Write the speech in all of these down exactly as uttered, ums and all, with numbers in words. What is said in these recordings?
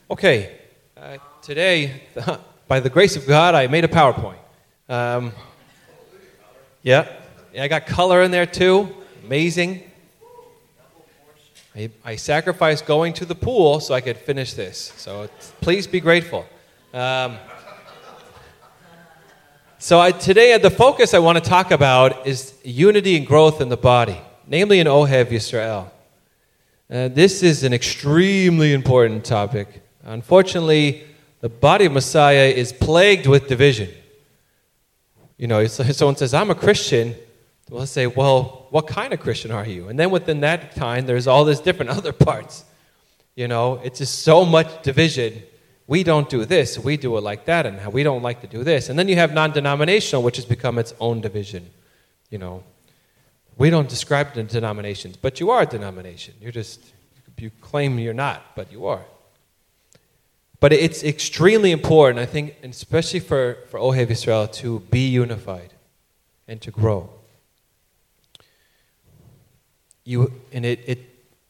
Okay, uh, today, by the grace of God, I made a PowerPoint. Um, yeah, yeah, I got color in there too. Amazing. I, I sacrificed going to the pool so I could finish this. So please be grateful. Um, so I, today, the focus I want to talk about is unity and growth in the body, namely in Ohev Yisrael. Uh, this is an extremely important topic. Unfortunately, the body of Messiah is plagued with division. You know, if someone says, I'm a Christian, we'll say, well, what kind of Christian are you? And then within that kind, there's all these different other parts. You know, it's just so much division. We don't do this, we do it like that, and we don't like to do this. And then you have non-denominational, which has become its own division. You know, we don't describe the denominations, but you are a denomination. You're just, you claim you're not, but you are. But it's extremely important, I think, especially for, for Ohev Yisrael, to be unified and to grow. You and it, it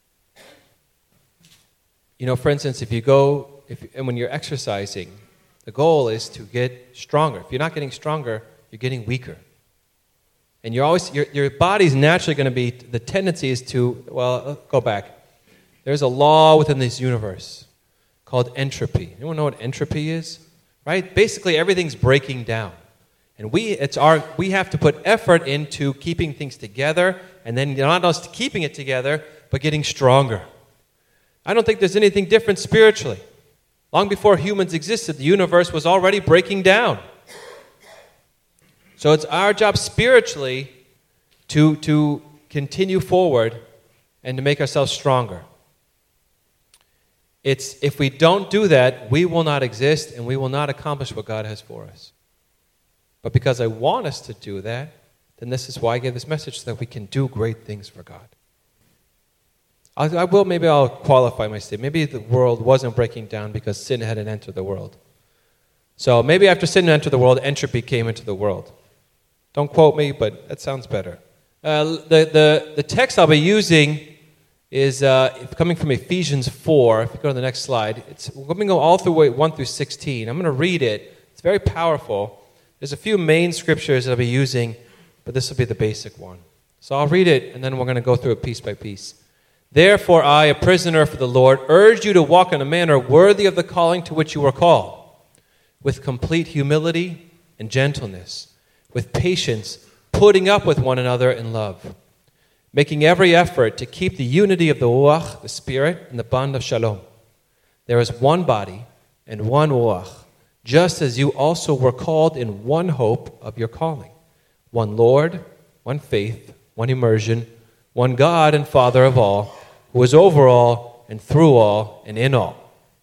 you know, for instance, if you go, if and when you're exercising, the goal is to get stronger. If you're not getting stronger, you're getting weaker. And you're always your your body's naturally going to be, the tendency is to, well, go back. There's a law within this universe called entropy. Anyone know what entropy is? Right? Basically, everything's breaking down. And we it's our we have to put effort into keeping things together, and then not just keeping it together, but getting stronger. I don't think there's anything different spiritually. Long before humans existed, the universe was already breaking down. So it's our job spiritually to, to continue forward and to make ourselves stronger. It's if we don't do that, we will not exist and we will not accomplish what God has for us. But because I want us to do that, then this is why I gave this message, so that we can do great things for God. I, I will, maybe I'll qualify my statement. Maybe the world wasn't breaking down because sin hadn't entered the world. So maybe after sin entered the world, entropy came into the world. Don't quote me, but that sounds better. Uh, the, the, the text I'll be using is uh, coming from Ephesians four. If you go to the next slide, it's, we're going to go all through one through sixteen. I'm going to read it. It's very powerful. There's a few main scriptures that I'll be using, but this will be the basic one. So I'll read it, and then we're going to go through it piece by piece. Therefore I, a prisoner for the Lord, urge you to walk in a manner worthy of the calling to which you were called, with complete humility and gentleness, with patience, putting up with one another in love, making every effort to keep the unity of the Ruach, the Spirit, and the bond of Shalom. There is one body and one Ruach, just as you also were called in one hope of your calling. One Lord, one faith, one immersion, one God and Father of all, who is over all and through all and in all.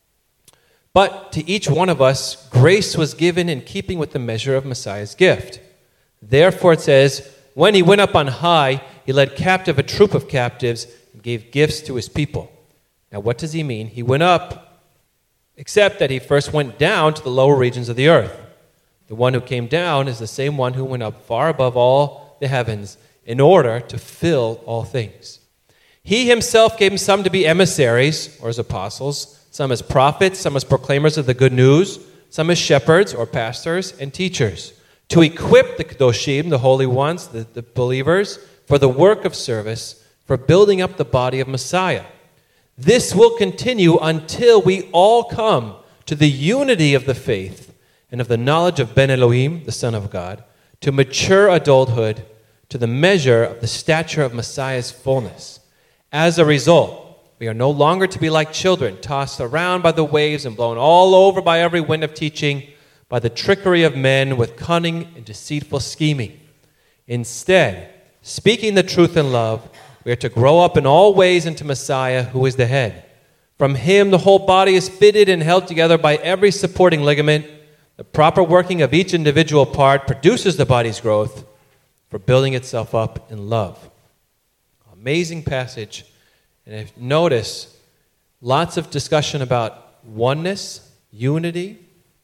But to each one of us, grace was given in keeping with the measure of Messiah's gift. Therefore it says, when he went up on high, he led captive a troop of captives and gave gifts to his people. Now what does he mean? He went up, except that he first went down to the lower regions of the earth. The one who came down is the same one who went up far above all the heavens in order to fill all things. He himself gave some to be emissaries, or as apostles, some as prophets, some as proclaimers of the good news, some as shepherds or pastors and teachers, to equip the Kedoshim, the holy ones, the, the believers, for the work of service, for building up the body of Messiah. This will continue until we all come to the unity of the faith and of the knowledge of Ben Elohim, the Son of God, to mature adulthood, to the measure of the stature of Messiah's fullness. As a result, we are no longer to be like children, tossed around by the waves and blown all over by every wind of teaching, by the trickery of men with cunning and deceitful scheming. Instead, speaking the truth in love, we are to grow up in all ways into Messiah, who is the head. From him, the whole body is fitted and held together by every supporting ligament. The proper working of each individual part produces the body's growth for building itself up in love. Amazing passage. And if you notice, lots of discussion about oneness, unity,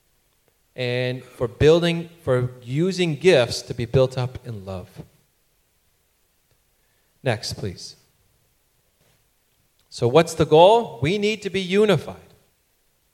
and for building, for using gifts to be built up in love. Next, please. So what's the goal? We need to be unified.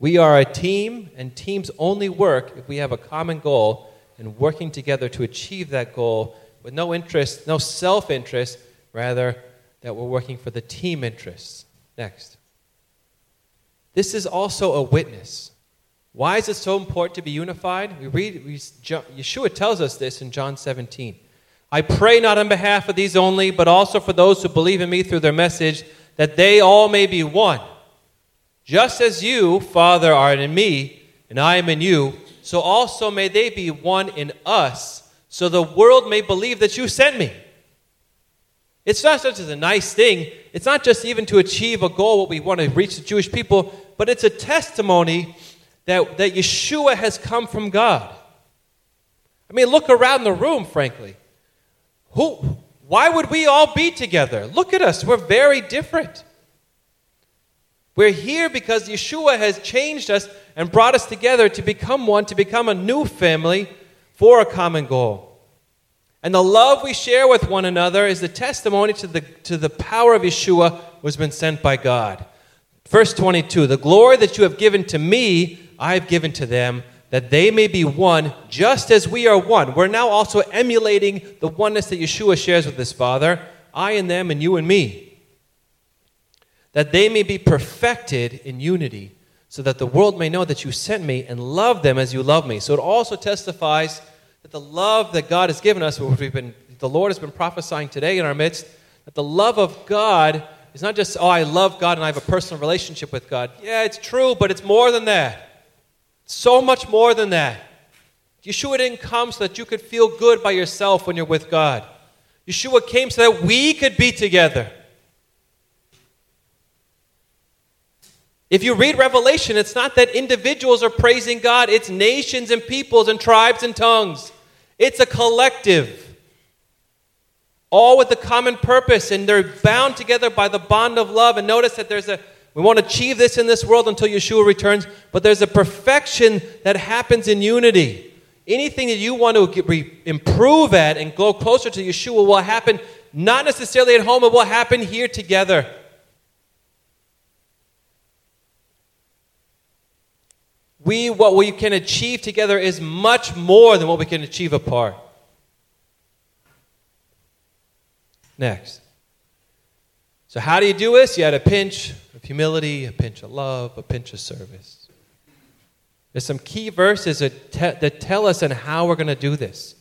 We are a team, and teams only work if we have a common goal and working together to achieve that goal with no interest, no self-interest, rather that we're working for the team interests. Next. This is also a witness. Why is it so important to be unified? We read, we, Yeshua tells us this in John seventeen. I pray not on behalf of these only, but also for those who believe in me through their message, that they all may be one. Just as you, Father, are in me, and I am in you, so also may they be one in us, so the world may believe that you sent me. It's not just a nice thing. It's not just even to achieve a goal, what we want to reach the Jewish people, but it's a testimony that, that Yeshua has come from God. I mean, look around the room, frankly. Who? Why would we all be together? Look at us. We're very different. We're here because Yeshua has changed us and brought us together to become one, to become a new family for a common goal. And the love we share with one another is the testimony to the, to the power of Yeshua who has been sent by God. Verse twenty-two, the glory that you have given to me, I have given to them, that they may be one, just as we are one. We're now also emulating the oneness that Yeshua shares with his Father, I and them and you and me. That they may be perfected in unity, so that the world may know that you sent me and love them as you love me. So it also testifies that the love that God has given us, which we've been, the Lord has been prophesying today in our midst, that the love of God is not just, oh, I love God and I have a personal relationship with God. Yeah, it's true, but it's more than that. So much more than that. Yeshua didn't come so that you could feel good by yourself when you're with God. Yeshua came so that we could be together. If you read Revelation, it's not that individuals are praising God. It's nations and peoples and tribes and tongues. It's a collective. All with a common purpose, and they're bound together by the bond of love. And notice that there's a, we won't achieve this in this world until Yeshua returns, but there's a perfection that happens in unity. Anything that you want to get, re, improve at and go closer to Yeshua will happen not necessarily at home, it will happen here together. We, what we can achieve together is much more than what we can achieve apart. Next. So how do you do this? You had a pinch of humility, a pinch of love, a pinch of service. There's some key verses that, te- that tell us on how we're going to do this.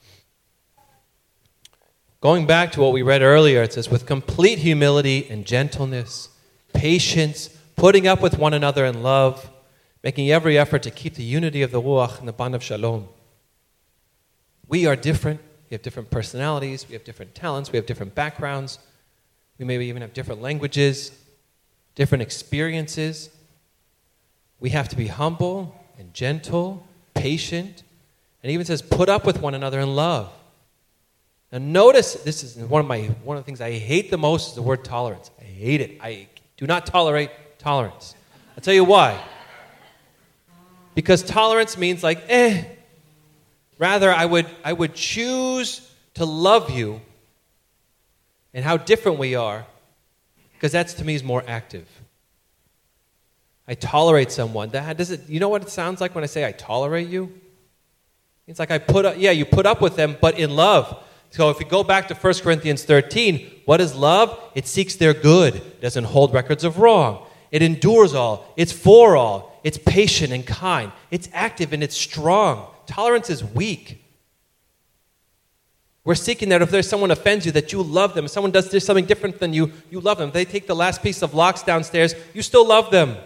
Going back to what we read earlier, it says, with complete humility and gentleness, patience, putting up with one another in love, making every effort to keep the unity of the Ruach and the bond of Shalom. We are different. We have different personalities. We have different talents. We have different backgrounds. We maybe even have different languages, different experiences. We have to be humble and gentle, patient, and it even says put up with one another in love. Now notice, this is one of my one of the things I hate the most is the word tolerance. I hate it. I do not tolerate tolerance. I'll tell you why. Because tolerance means like, eh. Rather, I would I would choose to love you and how different we are, because that's to me is more active. I tolerate someone. That does it. You know what it sounds like when I say I tolerate you? It's like I put up, yeah, you put up with them, but in love. So if you go back to First Corinthians thirteen, what is love? It seeks their good. It doesn't hold records of wrong. It endures all. It's for all. It's patient and kind. It's active and it's strong. Tolerance is weak. We're seeking that if there's someone offends you, that you love them. If someone does something different than you, you love them. If they take the last piece of lox downstairs, you still love them.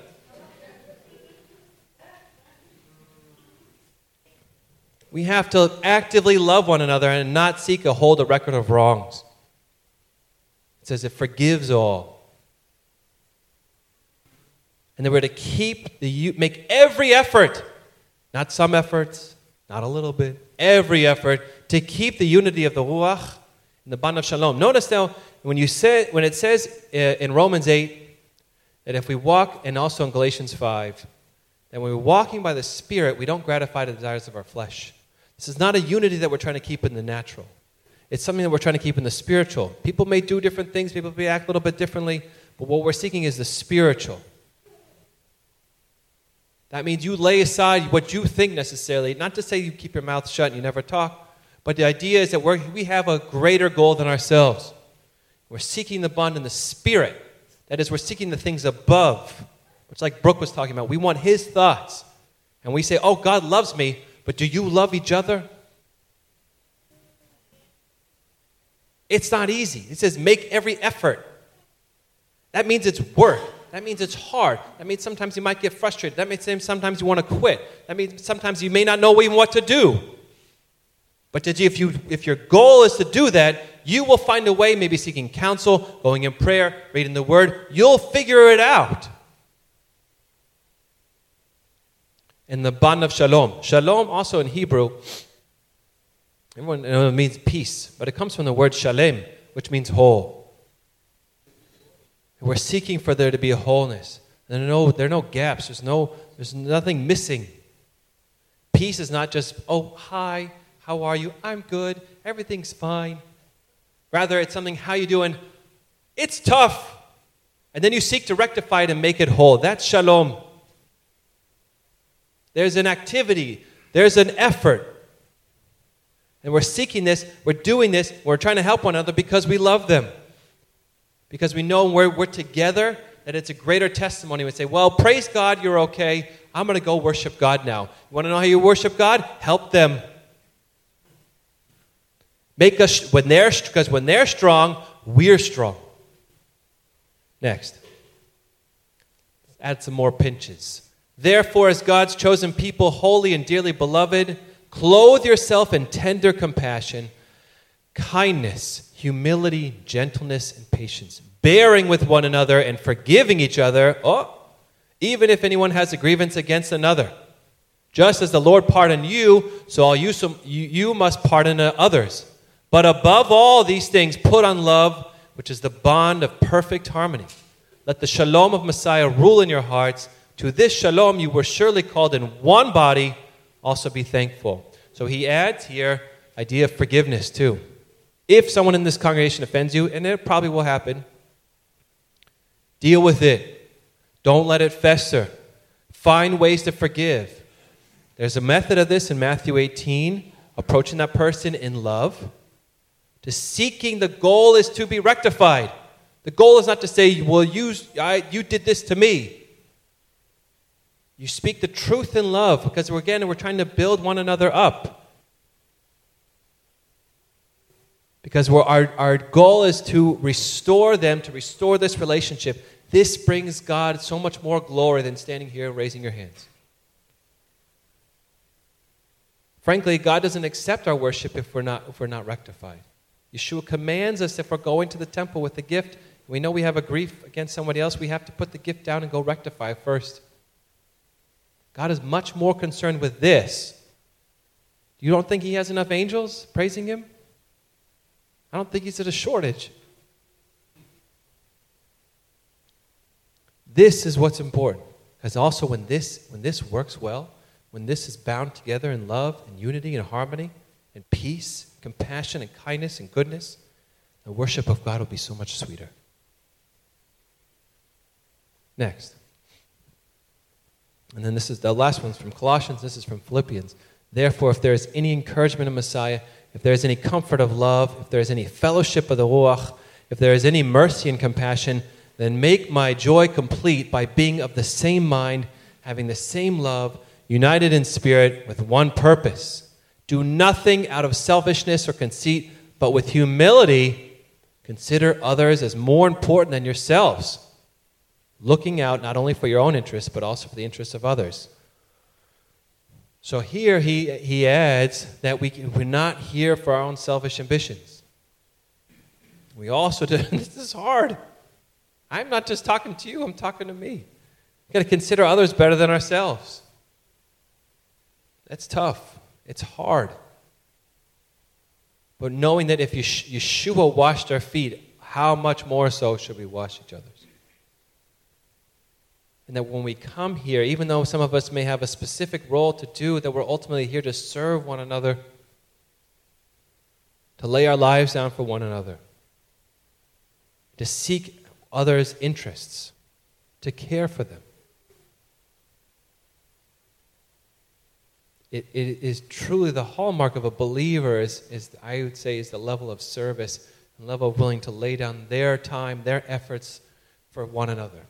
We have to actively love one another and not seek a hold a record of wrongs. It says it forgives all. And then we're to keep the make every effort, not some efforts, not a little bit, every effort to keep the unity of the Ruach and the bond of Shalom. Notice now, when you say when it says in Romans eight that if we walk, and also in Galatians five, that when we're walking by the Spirit, we don't gratify the desires of our flesh. This is not a unity that we're trying to keep in the natural. It's something that we're trying to keep in the spiritual. People may do different things, people may act a little bit differently, but what we're seeking is the spiritual. That means you lay aside what you think necessarily, not to say you keep your mouth shut and you never talk, but the idea is that we're, we have a greater goal than ourselves. We're seeking the bond in the Spirit. That is, we're seeking the things above, which like Brooke was talking about. We want His thoughts. And we say, oh, God loves me, but do you love each other? It's not easy. It says make every effort. That means it's work. That means it's hard. That means sometimes you might get frustrated. That means sometimes you want to quit. That means sometimes you may not know even what to do. But if you if your goal is to do that, you will find a way, maybe seeking counsel, going in prayer, reading the Word. You'll figure it out. In the bond of shalom. Shalom also in Hebrew, everyone knows it means peace, but it comes from the word shalem, which means whole. We're seeking for there to be a wholeness. There are no, there are no gaps. There's no, there's nothing missing. Peace is not just, oh, hi, how are you? I'm good. Everything's fine. Rather, it's something, how you doing? It's tough. And then you seek to rectify it and make it whole. That's shalom. There's an activity. There's an effort. And we're seeking this. We're doing this. We're trying to help one another because we love them. Because we know we're, we're together, that it's a greater testimony. We say, well, praise God, you're okay. I'm going to go worship God now. You want to know how you worship God? Help them. Make us, when they're, because when they're strong, we're strong. Next. Add some more pinches. Therefore, as God's chosen people, holy and dearly beloved, clothe yourself in tender compassion, kindness, humility, gentleness, and patience, bearing with one another and forgiving each other, oh, even if anyone has a grievance against another. Just as the Lord pardoned you, so all you, so you, you must pardon others. But above all these things, put on love, which is the bond of perfect harmony. Let the shalom of Messiah rule in your hearts. To this shalom you were surely called in one body, also be thankful. So he adds here, idea of forgiveness too. If someone in this congregation offends you, and it probably will happen, deal with it. Don't let it fester. Find ways to forgive. There's a method of this in Matthew eighteen, approaching that person in love. To seeking, the goal is to be rectified. The goal is not to say, well, you, I, you did this to me. You speak the truth in love, because we're, again, we're trying to build one another up. Because we're, our, our goal is to restore them, to restore this relationship. This brings God so much more glory than standing here and raising your hands. Frankly, God doesn't accept our worship if we're not, if we're not rectified. Yeshua commands us, if we're going to the temple with the gift, we know we have a grief against somebody else, we have to put the gift down and go rectify first. God is much more concerned with this. You don't think he has enough angels praising him? I don't think he's at a shortage. This is what's important. Because also when this, when this works well, when this is bound together in love and unity and harmony and peace, compassion and kindness and goodness, the worship of God will be so much sweeter. Next. And then this is the last one's from Colossians, this is from Philippians. Therefore, if there is any encouragement in Messiah, if there is any comfort of love, if there is any fellowship of the Ruach, if there is any mercy and compassion, then make my joy complete by being of the same mind, having the same love, united in spirit with one purpose. Do nothing out of selfishness or conceit, but with humility consider others as more important than yourselves, looking out not only for your own interests, but also for the interests of others. So here he, he adds that we can, we're not here for our own selfish ambitions. We also do, this is hard. I'm not just talking to you, I'm talking to me. We've got to consider others better than ourselves. That's tough. It's hard. But knowing that if Yeshua washed our feet, how much more so should we wash each other's? And that when we come here, even though some of us may have a specific role to do, that we're ultimately here to serve one another, to lay our lives down for one another, to seek others' interests, to care for them. it, it is truly the hallmark of a believer is, is, I would say, is the level of service and level of willing to lay down their time, their efforts for one another.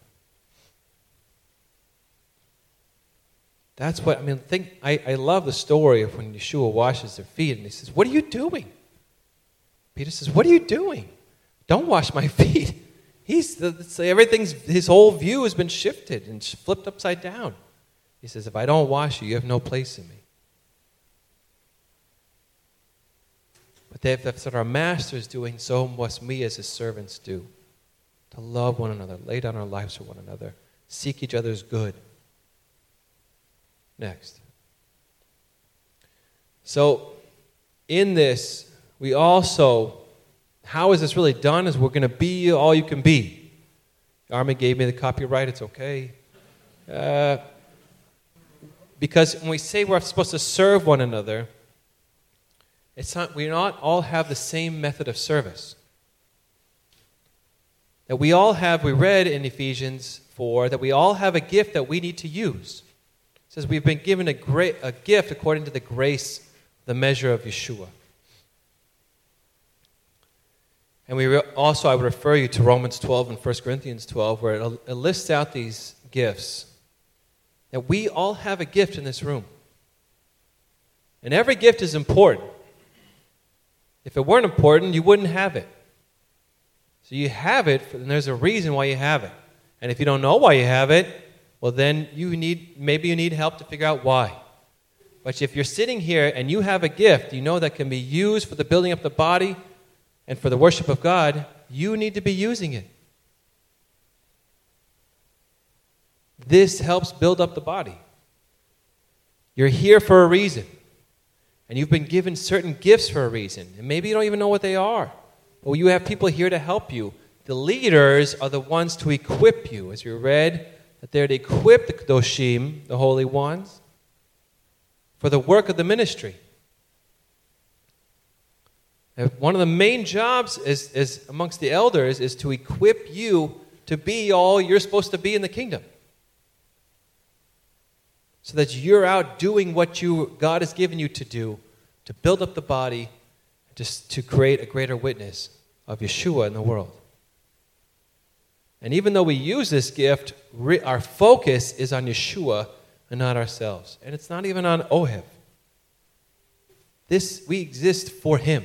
That's what, I mean, think, I, I love the story of when Yeshua washes their feet and he says, what are you doing? Peter says, what are you doing? Don't wash my feet. He's, the, everything's, his whole view has been shifted and flipped upside down. He says, if I don't wash you, you have no place in me. But if that's what our master is doing, so must we as his servants do. To love one another, lay down our lives for one another, seek each other's good. Next. So, in this, we also, how is this really done? Is we're going to be all you can be. Armin gave me the copyright, it's okay. Uh, because when we say we're supposed to serve one another, it's not, we not all have the same method of service. That we all have, we read in Ephesians four, that we all have a gift that we need to use. It says we've been given a great a gift according to the grace, the measure of Yeshua. And we re- also, I would refer you to Romans twelve and First Corinthians twelve, where it, it lists out these gifts. That we all have a gift in this room. And every gift is important. If it weren't important, you wouldn't have it. So you have it, and there's a reason why you have it. And if you don't know why you have it, well then you need, maybe you need help to figure out why. But if you're sitting here and you have a gift, you know that can be used for the building up the body and for the worship of God, you need to be using it. This helps build up the body. You're here for a reason. And you've been given certain gifts for a reason. And maybe you don't even know what they are. Well, you have people here to help you. The leaders are the ones to equip you. As you read, that they're to equip the Kedoshim, the holy ones, for the work of the ministry. And one of the main jobs is, is amongst the elders is to equip you to be all you're supposed to be in the kingdom. So that you're out doing what you God has given you to do, to build up the body, just to create a greater witness of Yeshua in the world. And even though we use this gift, re- our focus is on Yeshua and not ourselves. And it's not even on Ohev. This, we exist for Him.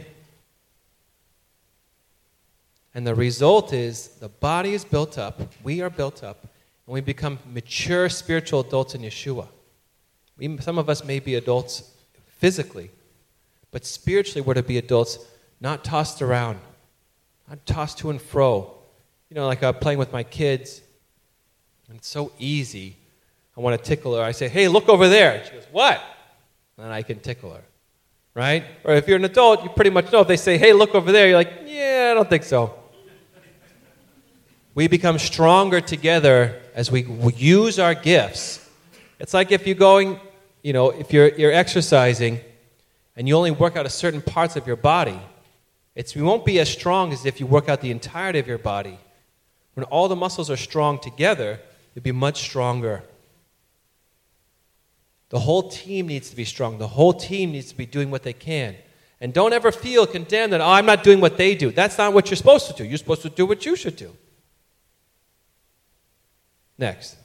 And the result is the body is built up, we are built up, and we become mature spiritual adults in Yeshua. We, some of us may be adults physically, but spiritually we're to be adults, not tossed around, not tossed to and fro. You know, like I'm playing with my kids, and it's so easy. I want to tickle her. I say, hey, look over there. And she goes, what? And I can tickle her, right? Or if you're an adult, you pretty much know. If they say, hey, look over there, you're like, yeah, I don't think so. We become stronger together as we use our gifts. It's like if you're going, you know, if you're you're exercising and you only work out a certain parts of your body, it's you won't be as strong as if you work out the entirety of your body. When all the muscles are strong together, you'll be much stronger. The whole team needs to be strong. The whole team needs to be doing what they can. And don't ever feel condemned that, oh, I'm not doing what they do. That's not what you're supposed to do. You're supposed to do what you should do. Next.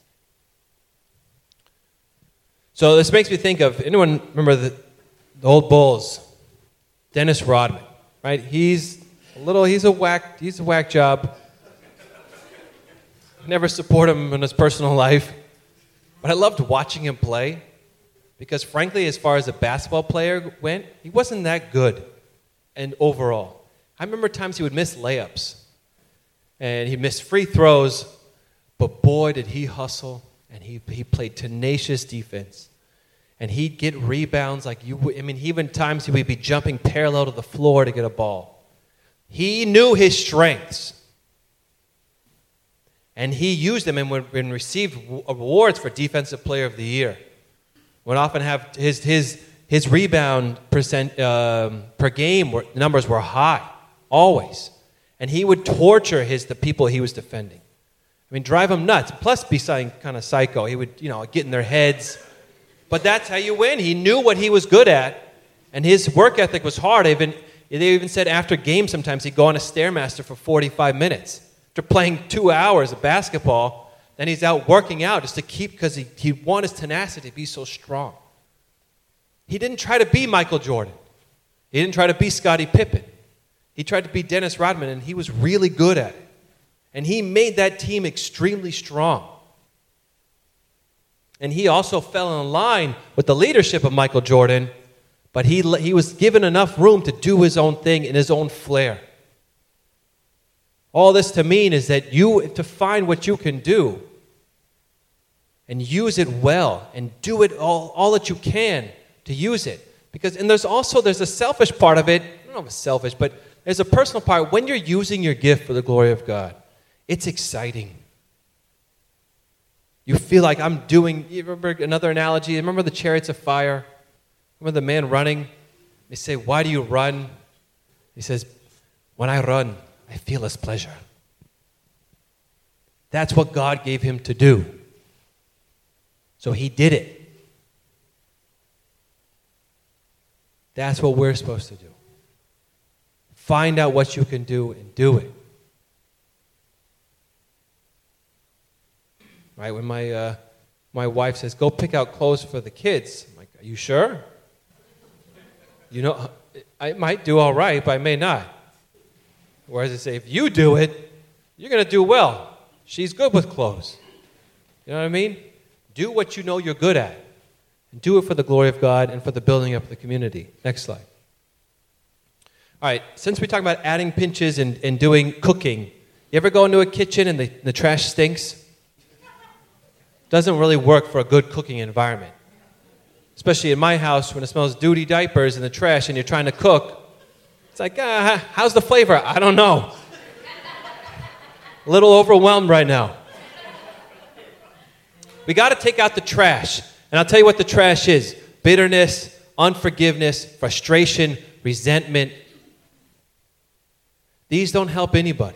So this makes me think of, anyone remember the, the old Bulls? Dennis Rodman, right? He's a little, he's a whack, he's a whack job. Never support him in his personal life. But I loved watching him play because frankly, as far as a basketball player went, he wasn't that good and overall. I remember times he would miss layups and he'd miss free throws, but boy, did he hustle, and he, he played tenacious defense. And he'd get rebounds like you would. I mean, even times he would be jumping parallel to the floor to get a ball. He knew his strengths. And he used them and would and received awards for Defensive Player of the Year. Would often have his his his rebound percent um, per game were, numbers were high, always. And he would torture his the people he was defending. I mean, drive them nuts. Plus, be kind of psycho. He would, you know, get in their heads. But that's how you win. He knew what he was good at, and his work ethic was hard. They even, they even said after games sometimes he'd go on a Stairmaster for forty-five minutes. After playing two hours of basketball, then he's out working out just to keep, because he, he wanted his tenacity to be so strong. He didn't try to be Michael Jordan. He didn't try to be Scottie Pippen. He tried to be Dennis Rodman, and he was really good at it. And he made that team extremely strong. And he also fell in line with the leadership of Michael Jordan, but he, he was given enough room to do his own thing in his own flair. All this to mean is that you, to find what you can do and use it well and do it all, all that you can to use it. Because, and there's also, there's a selfish part of it. I don't know if it's selfish, but there's a personal part. When you're using your gift for the glory of God, it's exciting. You feel like I'm doing, you remember another analogy? Remember the chariots of fire? Remember the man running? They say, why do you run? He says, when I run, I feel his pleasure. That's what God gave him to do. So he did it. That's what we're supposed to do. Find out what you can do and do it. Right? When my uh, my wife says, go pick out clothes for the kids, I'm like, are you sure? You know, I might do all right, but I may not. Whereas I say, if you do it, you're going to do well. She's good with clothes. You know what I mean? Do what you know you're good at. And do it for the glory of God and for the building up of the community. Next slide. All right, since we talk about adding pinches and, and doing cooking, you ever go into a kitchen and the, the trash stinks? Doesn't really work for a good cooking environment. Especially in my house when it smells duty diapers in the trash and you're trying to cook. It's like, ah, how's the flavor? I don't know. A little overwhelmed right now. We got to take out the trash. And I'll tell you what the trash is. Bitterness, unforgiveness, frustration, resentment. These don't help anybody.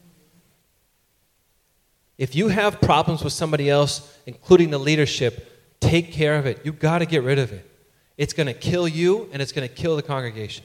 If you have problems with somebody else, including the leadership, take care of it. You've got to get rid of it. It's going to kill you, and it's going to kill the congregation.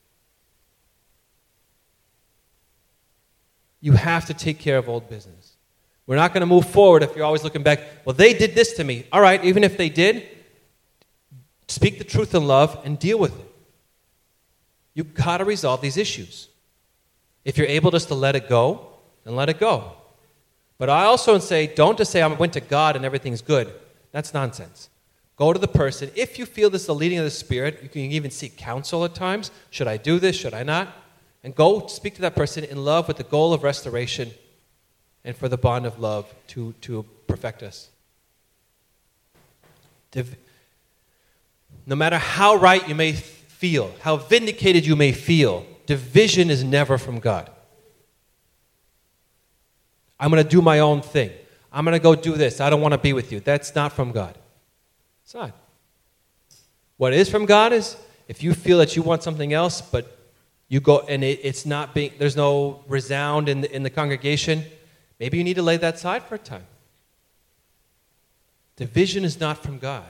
You have to take care of old business. We're not going to move forward if you're always looking back. Well, they did this to me. All right, even if they did, speak the truth in love and deal with it. You've got to resolve these issues. If you're able just to let it go, then let it go. But I also say, don't just say, I went to God and everything's good. That's nonsense. Go to the person. If you feel this is the leading of the Spirit, you can even seek counsel at times. Should I do this? Should I not? And go speak to that person in love with the goal of restoration and for the bond of love to, to perfect us. Div- no matter how right you may feel, how vindicated you may feel, division is never from God. I'm going to do my own thing. I'm going to go do this. I don't want to be with you. That's not from God. It's not. What is from God is if you feel that you want something else, but you go and it, it's not being, there's no resound in the, in the congregation, maybe you need to lay that aside for a time. Division is not from God.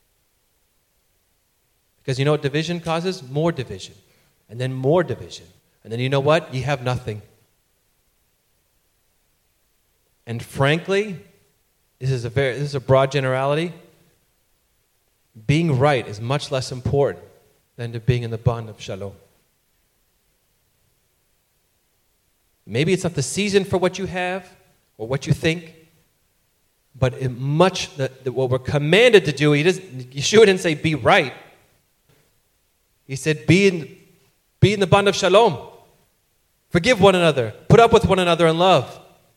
Because you know what division causes? More division. And then more division. And then you know what? You have nothing. And frankly, this is a very this is a broad generality. Being right is much less important than to being in the bond of shalom. Maybe it's not the season for what you have or what you think, but it much the, the, what we're commanded to do. He doesn't, Yeshua didn't say be right. He said be in be in the bond of shalom. Forgive one another. Put up with one another in love.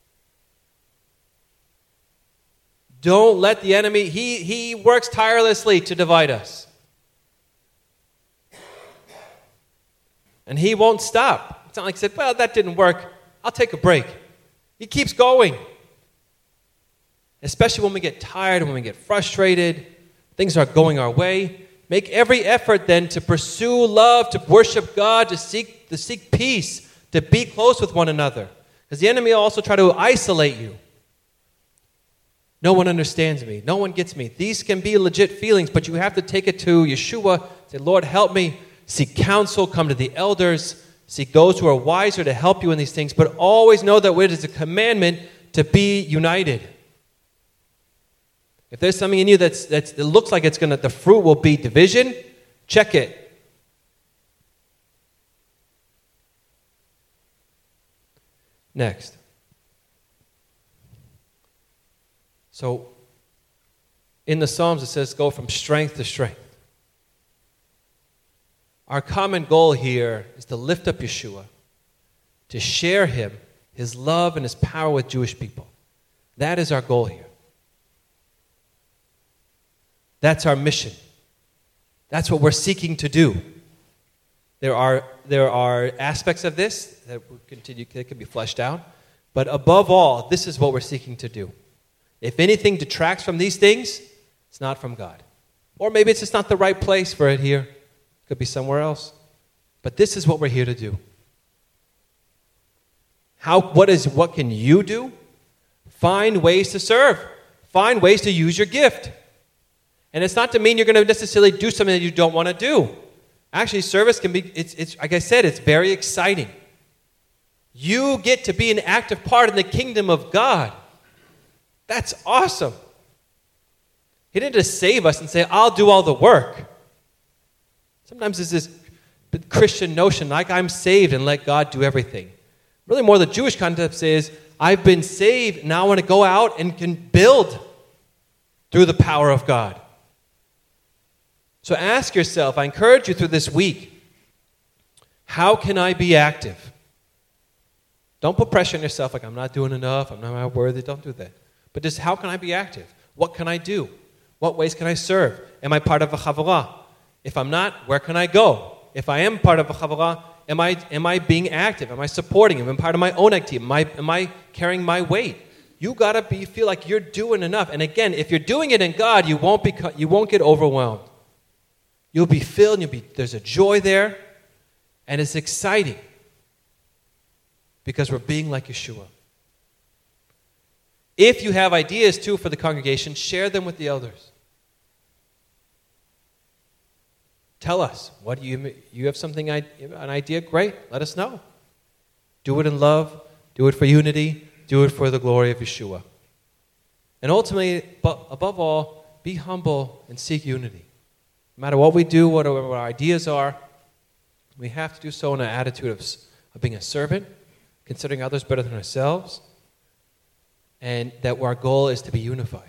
Don't let the enemy, he, he works tirelessly to divide us. And he won't stop. It's not like he said, well, that didn't work. I'll take a break. He keeps going. Especially when we get tired, when we get frustrated, things aren't going our way. Make every effort then to pursue love, to worship God, to seek, to seek peace, to be close with one another. Because the enemy will also try to isolate you. No one understands me. No one gets me. These can be legit feelings, but you have to take it to Yeshua. Say, Lord, help me. Seek counsel. Come to the elders. Seek those who are wiser to help you in these things. But always know that it is a commandment to be united. If there's something in you that's, that's that looks like it's gonna, the fruit will be division, check it. Next. So, in the Psalms it says go from strength to strength. Our common goal here is to lift up Yeshua, to share him, his love and his power with Jewish people. That is our goal here. That's our mission. That's what we're seeking to do. There are, there are aspects of this that will continue, that can be fleshed out. But above all, this is what we're seeking to do. If anything detracts from these things, it's not from God. Or maybe it's just not the right place for it here. It could be somewhere else. But this is what we're here to do. How, what is, what can you do? Find ways to serve. Find ways to use your gift. And it's not to mean you're going to necessarily do something that you don't want to do. Actually, service can be, it's, it's like I said, it's very exciting. You get to be an active part in the kingdom of God. That's awesome. He didn't just save us and say, I'll do all the work. Sometimes there's this Christian notion, like I'm saved and let God do everything. Really more the Jewish concept says, I've been saved, now I want to go out and can build through the power of God. So ask yourself, I encourage you through this week, how can I be active? Don't put pressure on yourself like I'm not doing enough, I'm not worthy, don't do that. But just how can I be active? What can I do? What ways can I serve? Am I part of a chavarah? If I'm not, where can I go? If I am part of a chavarah, am I, am I being active? Am I supporting? Am I part of my own activity? Am I, am I carrying my weight? You got to be feel like you're doing enough. And again, if you're doing it in God, you won't, be, you won't get overwhelmed. You'll be filled, and you'll be, there's a joy there, and it's exciting because we're being like Yeshua. If you have ideas, too, for the congregation, share them with the elders. Tell us. What do you you have something, an idea? Great. Let us know. Do it in love. Do it for unity. Do it for the glory of Yeshua. And ultimately, but above all, be humble and seek unity. No matter what we do, what our ideas are, we have to do so in an attitude of, of being a servant, considering others better than ourselves, and that our goal is to be unified.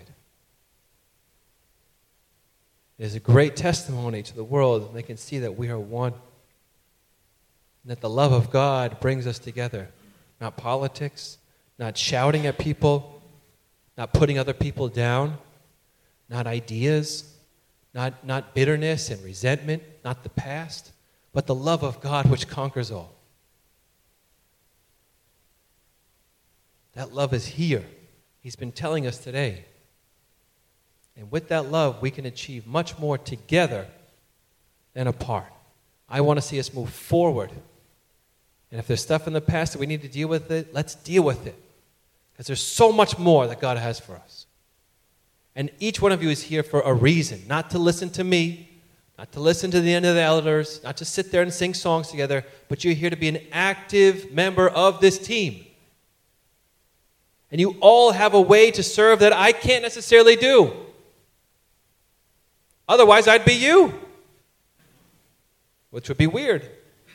It is a great testimony to the world, and they can see that we are one, and that the love of God brings us together. Not politics, not shouting at people, not putting other people down, not ideas, not, not bitterness and resentment, not the past, but the love of God which conquers all. That love is here. He's been telling us today. And with that love, we can achieve much more together than apart. I want to see us move forward. And if there's stuff in the past that we need to deal with it, let's deal with it. Because there's so much more that God has for us. And each one of you is here for a reason. Not to listen to me, not to listen to the end of the elders, not to sit there and sing songs together, but you're here to be an active member of this team. And you all have a way to serve that I can't necessarily do. Otherwise, I'd be you, which would be weird.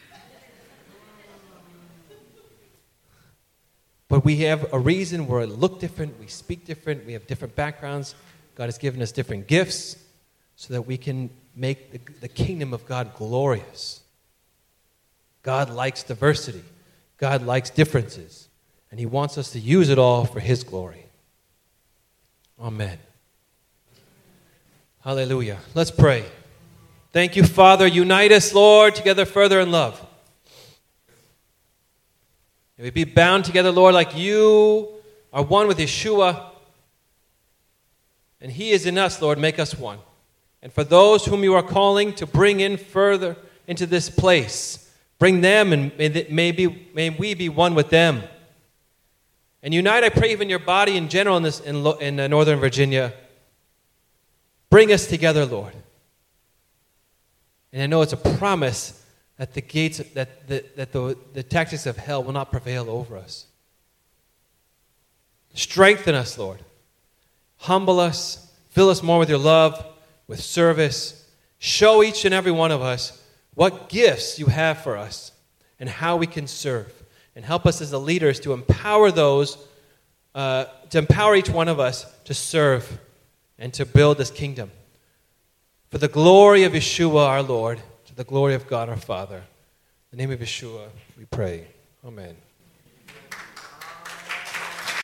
But we have a reason where we look different, we speak different, we have different backgrounds. God has given us different gifts so that we can make the, the kingdom of God glorious. God likes diversity. God likes differences. And he wants us to use it all for his glory. Amen. Hallelujah. Let's pray. Thank you, Father. Unite us, Lord, together further in love. May we be bound together, Lord, like you are one with Yeshua. And he is in us, Lord. Make us one. And for those whom you are calling to bring in further into this place, bring them and may, they, may, be, may we be one with them. And unite, I pray, even your body in general in, this, in, in uh, Northern Virginia. Bring us together, Lord. And I know it's a promise that the gates, that, the, that the, the tactics of hell will not prevail over us. Strengthen us, Lord. Humble us. Fill us more with your love, with service. Show each and every one of us what gifts you have for us and how we can serve. And help us as the leaders to empower those, uh, to empower each one of us to serve and to build this kingdom. For the glory of Yeshua our Lord, to the glory of God our Father. In the name of Yeshua we pray. Amen.